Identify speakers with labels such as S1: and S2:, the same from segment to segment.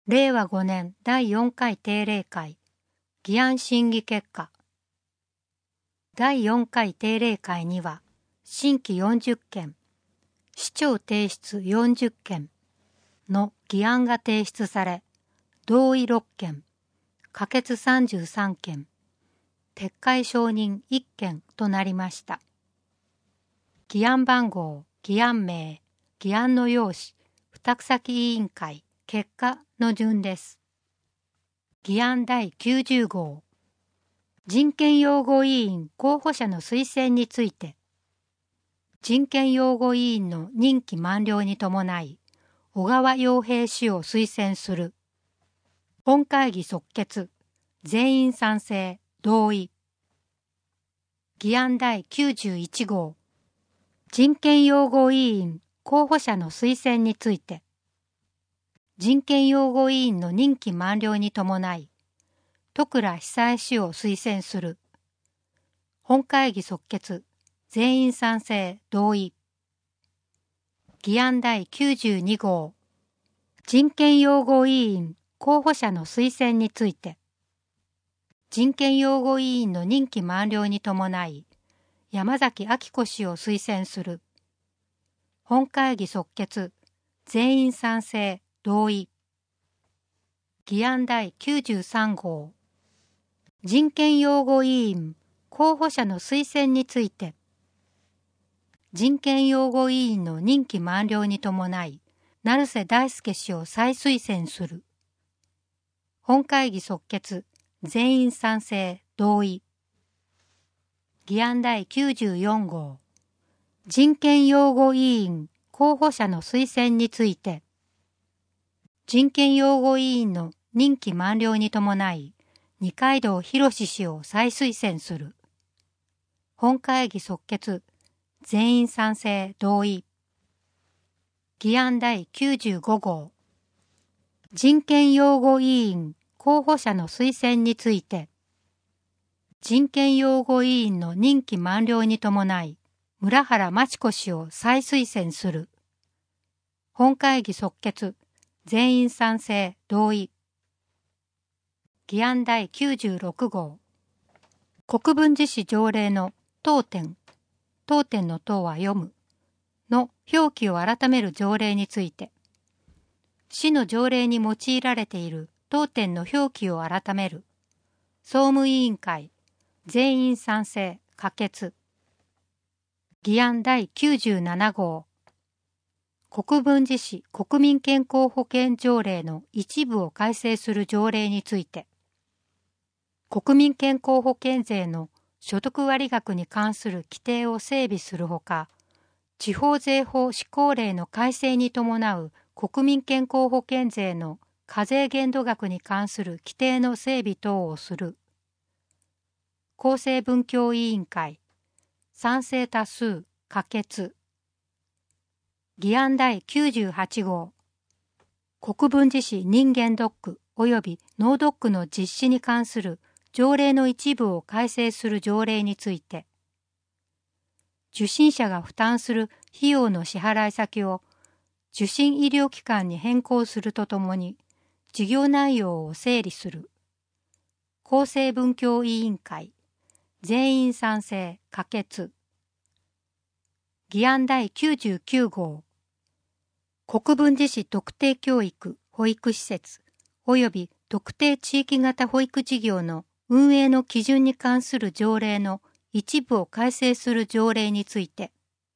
S1: 令和5年第4回定例会議案審議結果。第4回定例会には新規40件、市長提出40件の議案が提出され、同意6件、可決33件、撤回承認1件となりました。議案番号、議案名、議案の要旨、付託先委員会、結果の順です。議案第90号。人権擁護委員候補者の推薦について、人権擁護委員の任期満了に伴い、小川洋平氏を推薦する。本会議即決。全員賛成、同意。議案第91号。人権擁護委員候補者の推薦について、人権擁護委員の任期満了に伴い、戸倉久江氏を推薦する。本会議即決。全員賛成、同意。議案第92号。人権擁護委員候補者の推薦について、人権擁護委員の任期満了に伴い、山崎昭子氏を推薦する。本会議即決。全員賛成、同意。議案第93号。人権擁護委員候補者の推薦について、人権擁護委員の任期満了に伴い、成瀬大輔氏を再推薦する。本会議即決。全員賛成、同意。議案第94号。人権擁護委員候補者の推薦について、人権擁護委員の任期満了に伴い、二階堂博氏を再推薦する。本会議即決。全員賛成、同意。議案第95号。人権擁護委員候補者の推薦について、人権擁護委員の任期満了に伴い、村原まち子氏を再推薦する。本会議即決。全員賛成、同意。議案第96号。国分寺市条例の当典の当は読むの表記を改める条例について、市の条例に用いられている当典の表記を改める。総務委員会。全員賛成、可決。議案第97号。国分寺市国民健康保険条例の一部を改正する条例について、国民健康保険税の所得割額に関する規定を整備するほか、地方税法施行令の改正に伴う国民健康保険税の課税限度額に関する規定の整備等をする。厚生文教委員会。賛成多数、可決。議案第98号。国分寺市人間ドック及び脳ドックの実施に関する条例の一部を改正する条例について、受診者が負担する費用の支払い先を受診医療機関に変更するとともに、事業内容を整理する。厚生文教委員会。全員賛成、可決。議案第99号。国分寺市特定教育保育施設及び特定地域型保育事業の運営の基準に関する条例の一部を改正する条例について、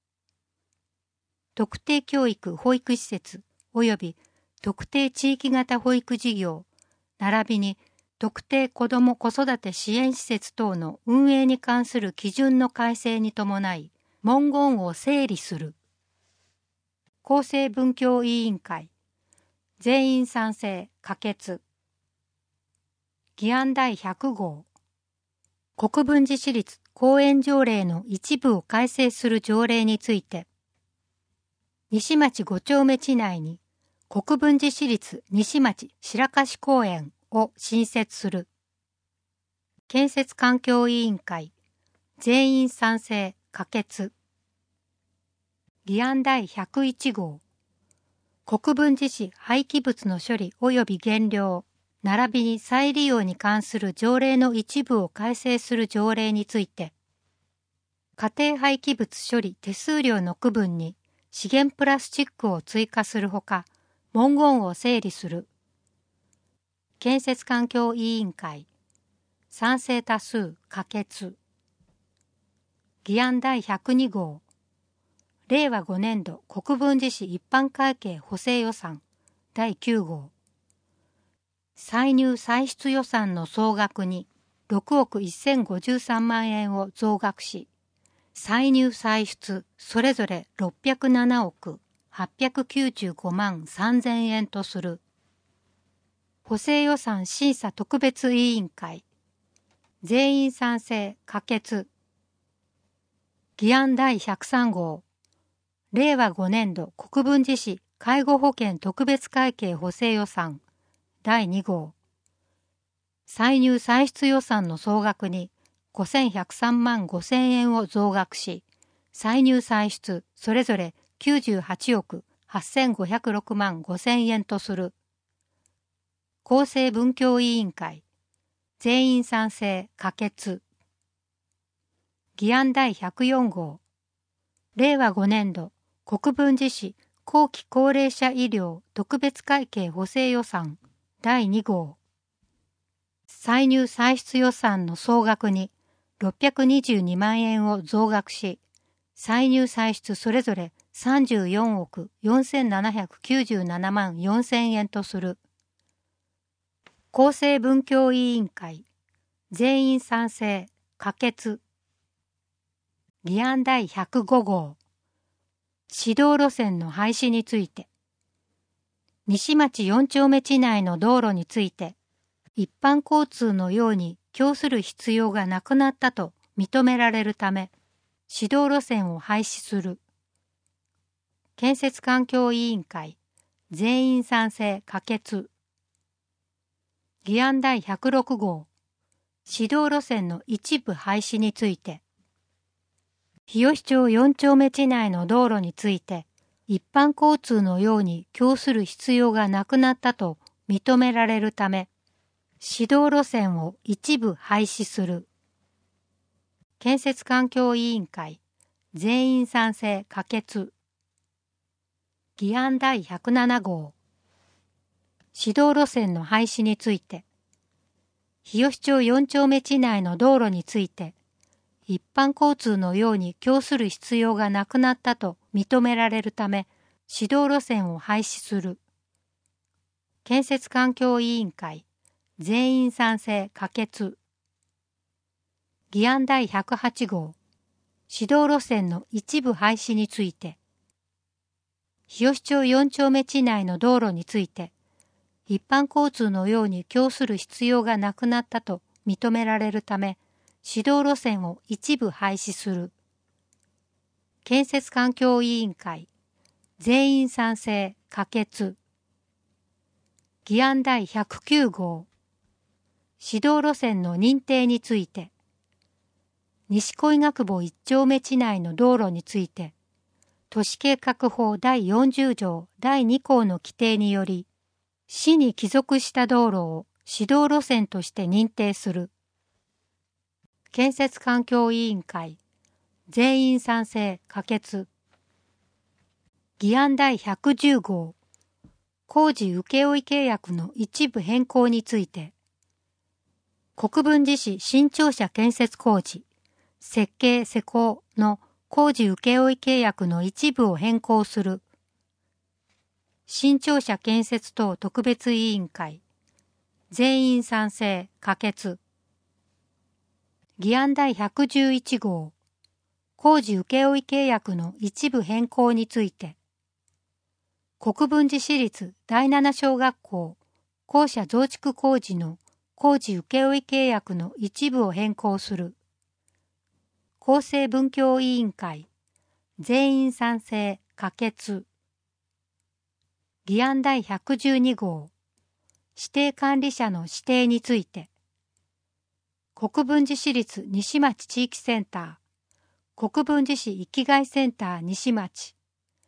S1: 特定教育保育施設及び特定地域型保育事業並びに特定子ども子育て支援施設等の運営に関する基準の改正に伴い、文言を整理する。厚生文教委員会。全員賛成、可決。議案第100号。国分寺市立公園条例の一部を改正する条例について、西町5丁目地内に国分寺市立西町白樫公園を新設する。建設環境委員会。全員賛成、可決。議案第101号。 国分寺市廃棄物の処理及び減量、並びに再利用に関する条例の一部を改正する条例について、家庭廃棄物処理手数料の区分に資源プラスチックを追加するほか、文言を整理する。建設環境委員会、賛成多数可決。議案第102号、令和5年度国分寺市一般会計補正予算第9号、歳入歳出予算の総額に6億1053万円を増額し、歳入歳出それぞれ607億895万3000円とする。補正予算審査特別委員会、全員賛成可決。議案第103号、令和5年度国分寺市介護保険特別会計補正予算第2号、歳入歳出予算の総額に5103万5000円を増額し、歳入歳出それぞれ98億8506万5000円とする。厚生文教委員会、全員賛成可決。議案第104号、令和5年度国分寺市後期高齢者医療特別会計補正予算第2号、歳入歳出予算の総額に622万円を増額し、歳入歳出それぞれ34億4797万4000円とする。厚生文教委員会、全員賛成可決。議案第105号、市道路線の廃止について、西町4丁目地内の道路について、一般交通のように供する必要がなくなったと認められるため、市道路線を廃止する。建設環境委員会、全員賛成可決。議案第106号、市道路線の一部廃止について、日吉町4丁目地内の道路について、一般交通のように供する必要がなくなったと認められるため、市道路線を一部廃止する。建設環境委員会、全員賛成可決。議案第107号、市道路線の廃止について、日吉町4丁目地内の道路について、一般交通のように供する必要がなくなったと認められるため、市道路線を廃止する。建設環境委員会、全員賛成可決。議案第108号、市道路線の一部廃止について、日吉町4丁目地内の道路について、一般交通のように供する必要がなくなったと認められるため、市道路線を一部廃止する。建設環境委員会、全員賛成可決。議案第109号、市道路線の認定について、西小医学部1丁目地内の道路について、都市計画法第40条第2項の規定により、市に帰属した道路を市道路線として認定する。建設環境委員会、全員賛成可決。議案第110号、工事請負契約の一部変更について、国分寺市新庁舎建設工事、設計施工の工事請負契約の一部を変更する。新庁舎建設等特別委員会、全員賛成可決。議案第111号、工事請負契約の一部変更について、国分寺市立第七小学校校舎増築工事の工事請負契約の一部を変更する。厚生文教委員会、全員賛成可決。議案第112号、指定管理者の指定について、国分寺市立西町地域センター、国分寺市域外センター西町、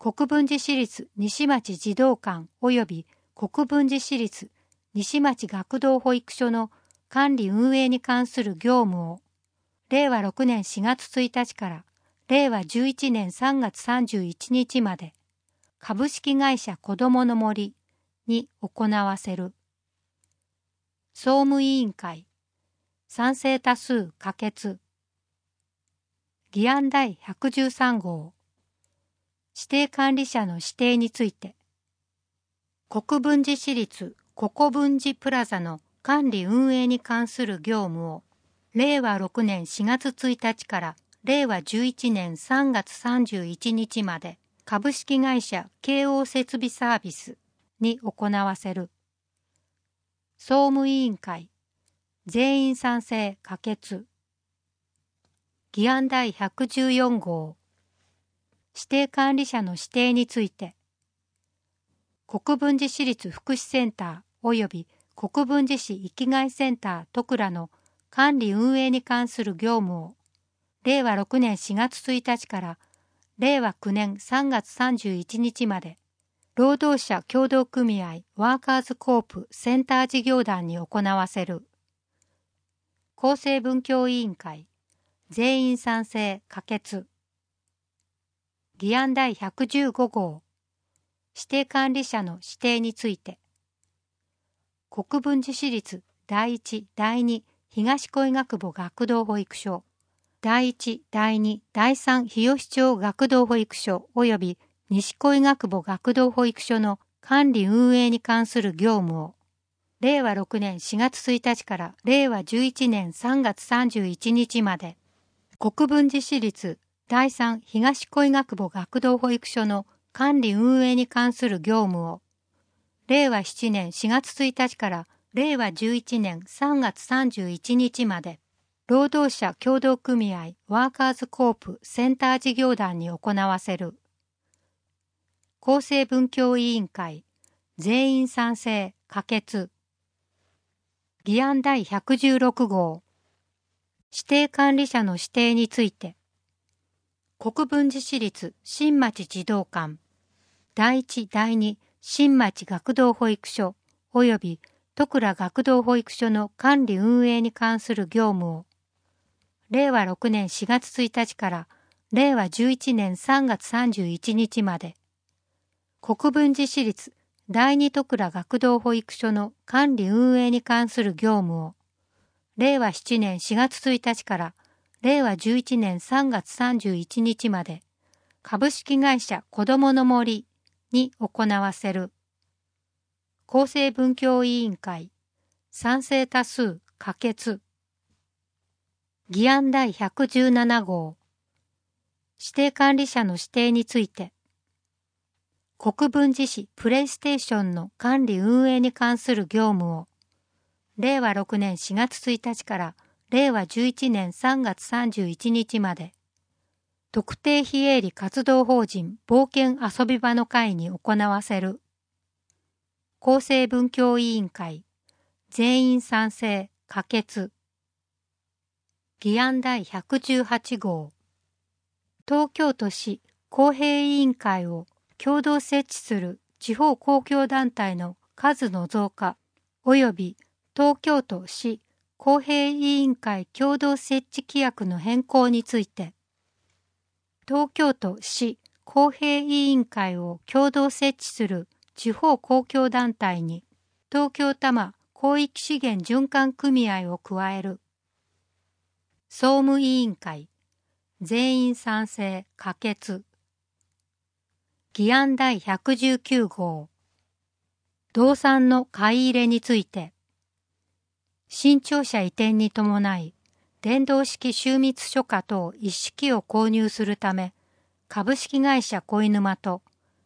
S1: 国分寺市立西町児童館及び国分寺市立西町学童保育所の管理運営に関する業務を令和6年4月1日から令和11年3月31日まで株式会社こどもの森に行わせる。総務委員会賛成多数可決。議案第113号指定管理者の指定について、国分寺市立国分寺プラザの管理運営に関する業務を令和6年4月1日から令和11年3月31日まで株式会社京王設備サービスに行わせる。総務委員会全員賛成可決。議案第114号指定管理者の指定について、国分寺市立福祉センター及び国分寺市生きがいセンター戸倉の管理運営に関する業務を令和6年4月1日から令和9年3月31日まで労働者協同組合ワーカーズコープセンター事業団に行わせる。厚生文教委員会全員賛成可決。議案第115号指定管理者の指定について、国分寺市立第一第二東小医学部学童保育所、第一第二第三日吉町学童保育所及び西小医学部学童保育所の管理運営に関する業務を令和6年4月1日から令和11年3月31日まで国分寺市立第三東小医学部学童保育所の管理運営に関する業務を令和7年4月1日から令和11年3月31日まで労働者協同組合ワーカーズコープセンター事業団に行わせる。厚生文教委員会全員賛成可決。議案第116号指定管理者の指定について、国分寺市立新町児童館第一第二新町学童保育所及び戸倉学童保育所の管理運営に関する業務を令和6年4月1日から令和11年3月31日まで国分寺市立第二戸倉学童保育所の管理運営に関する業務を令和7年4月1日から令和11年3月31日まで株式会社こどもの森に行わせる。厚生文教委員会賛成多数可決。議案第117号指定管理者の指定について、国分寺市プレイステーションの管理運営に関する業務を令和6年4月1日から令和11年3月31日まで特定非営利活動法人冒険遊び場の会に行わせる。厚生文教委員会全員賛成可決。議案第118号東京都市公平委員会を共同設置する地方公共団体の数の増加及び東京都市公平委員会共同設置規約の変更について、東京都市公平委員会を共同設置する地方公共団体に東京多摩広域資源循環組合を加える。総務委員会全員賛成可決。議案第119号動産の買い入れについて、新庁舎移転に伴い電動式収密書家等一式を購入するため株式会社小犬間と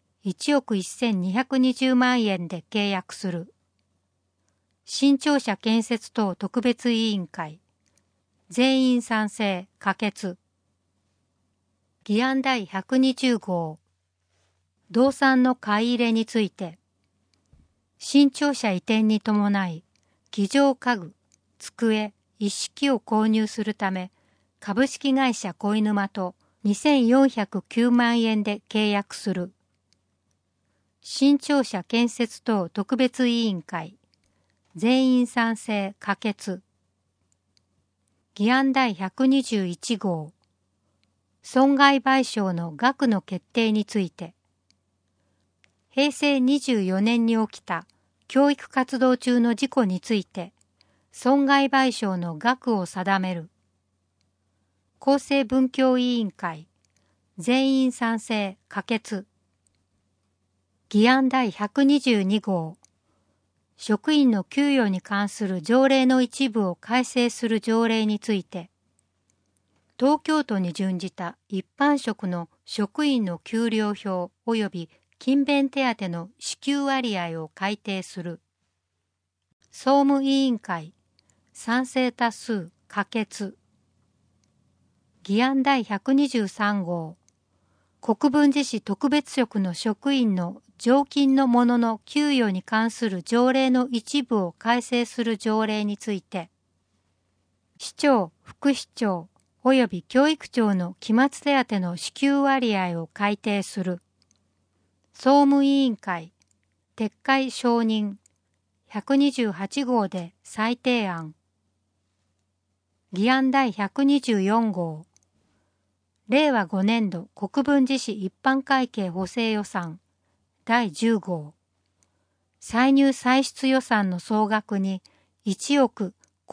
S1: 1億1220万円で契約する。新庁舎建設等特別委員会全員賛成可決。議案第120号動産の買い入れについて、新庁舎移転に伴い机上家具、机一式を購入するため株式会社小犬間と2409万円で契約する。 新庁舎建設等特別委員会全員賛成可決。議案第121号損害賠償の額の決定について、平成24年に起きた教育活動中の事故について損害賠償の額を定める。厚生文教委員会全員賛成可決。議案第122号職員の給与に関する条例の一部を改正する条例について、東京都に準じた一般職の職員の給料表及び勤勉手当の支給割合を改定する。総務委員会賛成多数可決。議案第123号国分寺市特別職の職員の常勤の者の給与に関する条例の一部を改正する条例について、市長、副市長及び教育長の期末手当の支給割合を改定する。総務委員会撤回承認128号で再提案。議案第124号令和5年度国分寺市一般会計補正予算第10号歳入歳出予算の総額に1億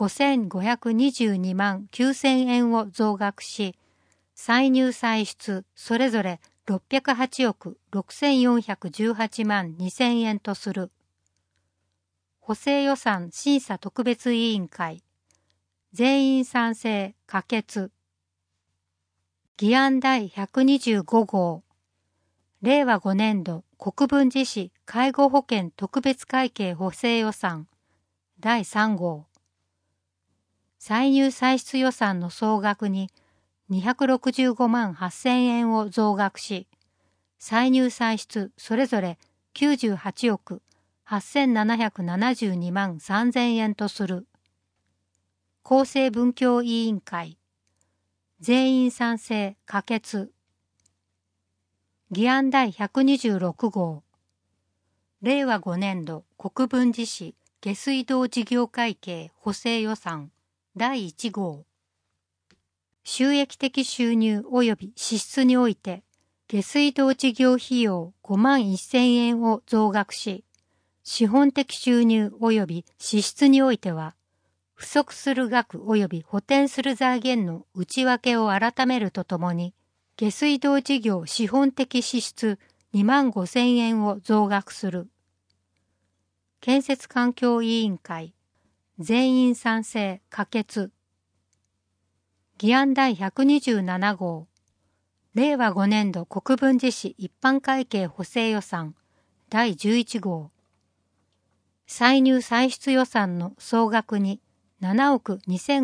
S1: 5522万9000円を増額し、歳入歳出それぞれ608億6418万2000円とする。補正予算審査特別委員会全員賛成可決。議案第125号令和5年度国分寺市介護保険特別会計補正予算第3号歳入歳出予算の総額に265万8000円を増額し、歳入歳出それぞれ98億8772万3000円とする。厚生文教委員会全員賛成可決。議案第126号令和5年度国分寺市下水道事業会計補正予算第1号収益的収入及び支出において下水道事業費用5万1000円を増額し、資本的収入及び支出においては不足する額及び補填する財源の内訳を改めるとともに、下水道事業資本的支出2万5000円を増額する。建設環境委員会全員賛成可決。議案第127号令和5年度国分寺市一般会計補正予算第11号歳入歳出予算の総額に7億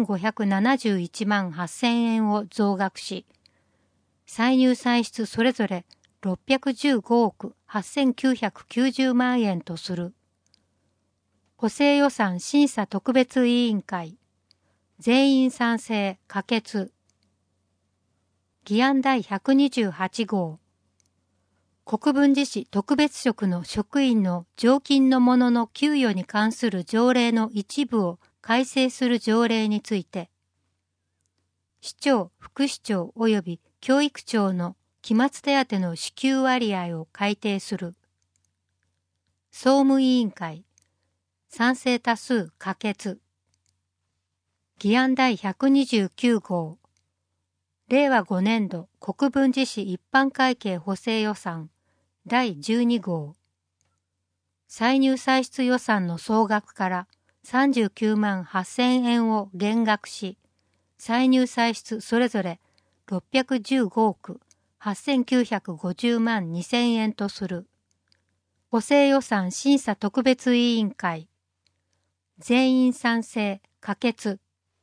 S1: 2571万8000円を増額し、歳入歳出それぞれ615億8990万円とする。補正予算審査特別委員会全員賛成可決。議案第128号国分寺市特別職の職員の常勤の者の給与に関する条例の一部を改正する条例について、市長、副市長及び教育長の期末手当の支給割合を改定する。総務委員会賛成多数可決。議案第129号令和5年度国分寺市一般会計補正予算第12号歳入歳出予算の総額から39万8000円を減額し、歳入歳出それぞれ615億8950万2000円とする。補正予算審査特別委員会全員賛成可決。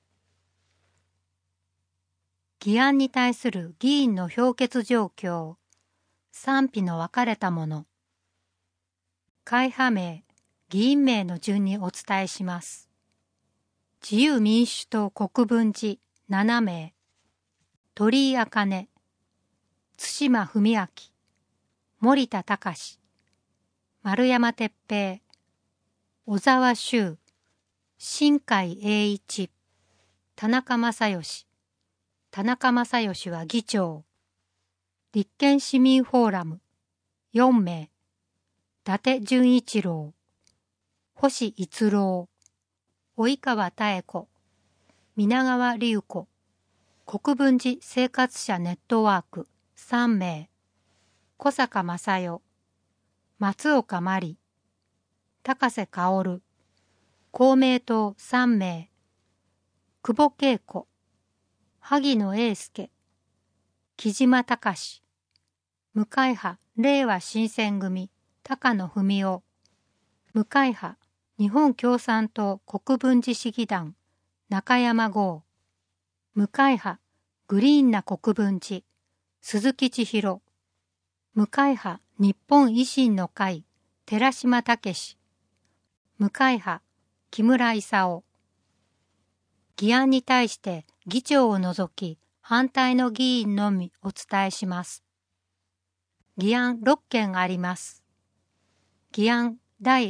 S1: 議案に対する議員の評決状況、賛否の分かれたもの。会派名、議員名の順にお伝えします。自由民主党国分寺7名、鳥居茜、津島文明、森田隆、 丸山哲平、小沢修、新海英一、田中正義。田中正義は議長。立憲市民フォーラム、4名。伊達純一郎、星逸郎、及川妙子、皆川隆子、国分寺生活者ネットワーク、3名。小坂正代、松岡真理、高瀬薫、公明党3名。久保恵子、萩野英介、木島隆、無会派令和新選組、高野文夫、無会派日本共産党国分寺市議団、中山剛、無会派グリーンな国分寺、鈴木千尋、無会派日本維新の会、寺島武、無会派木村勲。議案に対して議長を除き反対の議員のみお伝えします。議案6件あります。議案第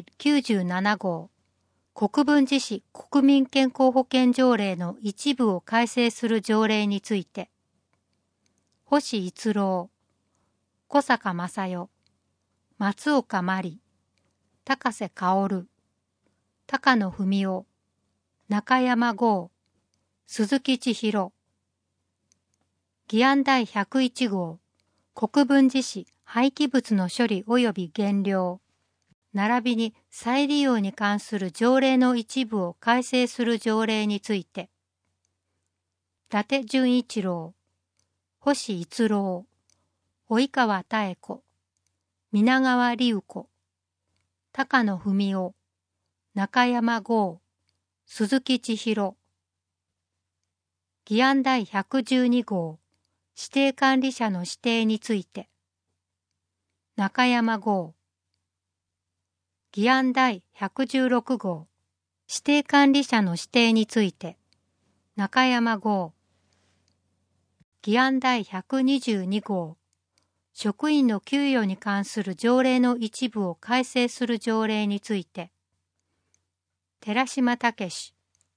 S1: 97号、国分寺市国民健康保険条例の一部を改正する条例について、星逸郎、小坂正代、松岡真理、高瀬薫、高野文夫、中山剛、鈴木千尋。議案第101号、国分寺市廃棄物の処理及び減量、並びに再利用に関する条例の一部を改正する条例について、伊達純一郎、星逸郎、及川妙子、皆川隆子、高野文夫、中山剛、鈴木千尋。議案第112号、指定管理者の指定について、中山剛。議案第116号、指定管理者の指定について、中山剛。議案第122号、職員の給与に関する条例の一部を改正する条例について、寺島武。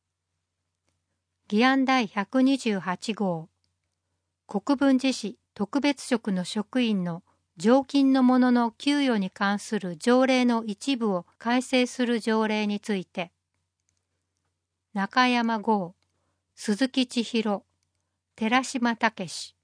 S1: 議案第128号、国分寺市特別職の職員の常勤の者の給与に関する条例の一部を改正する条例について、中山剛、鈴木千尋、寺島武。